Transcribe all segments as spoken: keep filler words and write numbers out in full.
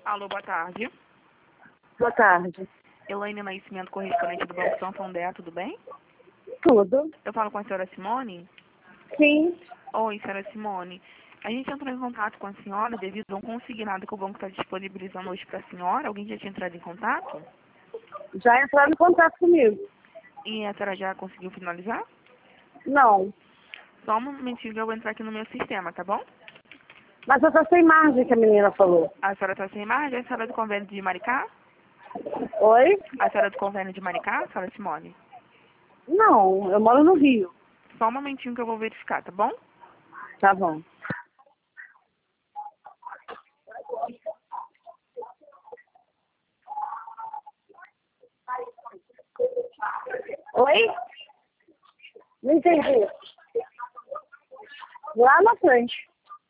Alô, boa tarde. Boa tarde. Elaine Nascimento, correspondente do Banco Santander, tudo bem? Tudo? Eu falo com a senhora Simone? Sim. Oi, senhora Simone. A gente entrou em contato com a senhora devido a um consignado que o banco está disponibilizando hoje para a senhora. Alguém já tinha entrado em contato? Já entraram em contato comigo? E a senhora já conseguiu finalizar? Não. Só um momentinho que eu vou entrar aqui no meu sistema, tá bom? Mas eu tô sem margem, que a menina falou. A senhora está sem margem? A senhora é do convênio de Maricá? Oi? A senhora é do convênio de Maricá, senhora Simone? Não, eu moro no Rio. Só um momentinho que eu vou verificar, tá bom? Tá bom. Oi? Não entendi. Lá na frente.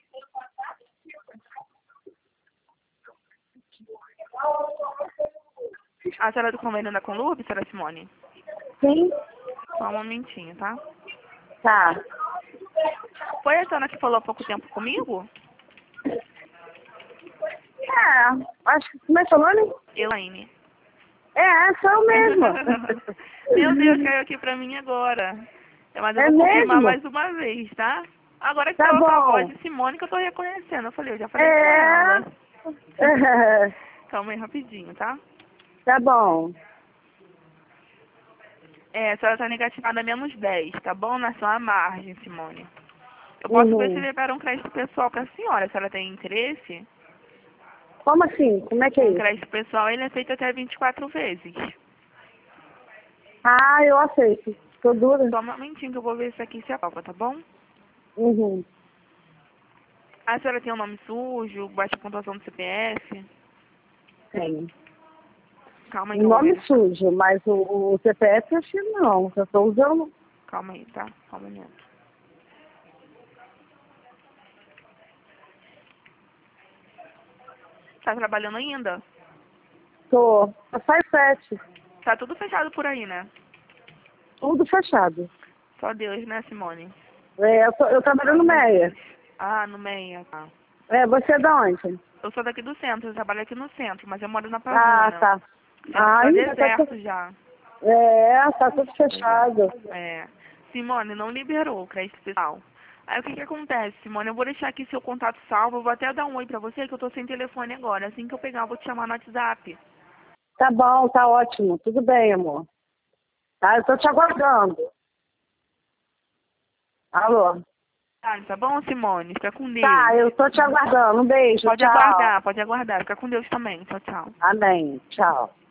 A senhora é do convênio da Conlurb, senhora Simone? Sim? Só um momentinho, tá? Tá. Foi a senhora que falou há pouco tempo comigo? É, acho que... Como é seu nome? Elaine. É, sou eu mesmo. Meu Deus, caiu aqui pra mim agora. Mas eu É vou confirmar mesmo? mais uma vez, tá? Agora que Tá falou com a voz bom. de Simone que eu tô reconhecendo. Eu falei, eu já falei com É... ela. Calma aí rapidinho, tá? Tá bom. É, a senhora tá negativada a menos dez, tá bom? Na sua margem, Simone. Eu posso ver se Uhum. libera um crédito pessoal pra senhora. A senhora tem interesse? Como assim? Como é que é Um isso? crédito pessoal, ele é feito até vinte e quatro vezes. Ah, eu aceito. Tô dura. Só um momentinho que eu vou ver isso aqui se aprova, tá bom? Uhum. A senhora tem o nome sujo, baixa pontuação do C P F? Tenho. Calma aí O que eu vou nome verificar. sujo, mas o, o C P F eu acho que não. Eu tô usando. Calma aí, tá? Só um momento. Tá trabalhando ainda? Tô. Sai sete. Tá tudo fechado por aí, né? Tudo fechado. Só Deus, né, Simone? É, eu, tô, eu trabalho no Ai, meu Meia. Deus. Ah, no Meia, tá. É, você é da onde? Eu sou daqui do centro, eu trabalho aqui no centro, mas eu moro na Ah, Pavuna. tá. O centro tá Ainda tá deserto tudo. já. É, tá tudo Pois é. fechado. É. Simone, não liberou o crédito pessoal. Aí o que que acontece, Simone? Eu vou deixar aqui seu contato salvo, eu vou até dar um oi pra você, que eu tô sem telefone agora. Assim que eu pegar, eu vou te chamar no WhatsApp. Tá bom, tá ótimo. Tudo bem, amor. Tá, eu tô te aguardando. Alô? Tá, tá bom, Simone? Fica com Tá, Deus. eu tô te aguardando. Um beijo, Pode tchau. aguardar, pode aguardar. Fica com Deus também. Tchau, tchau. Amém. Tchau.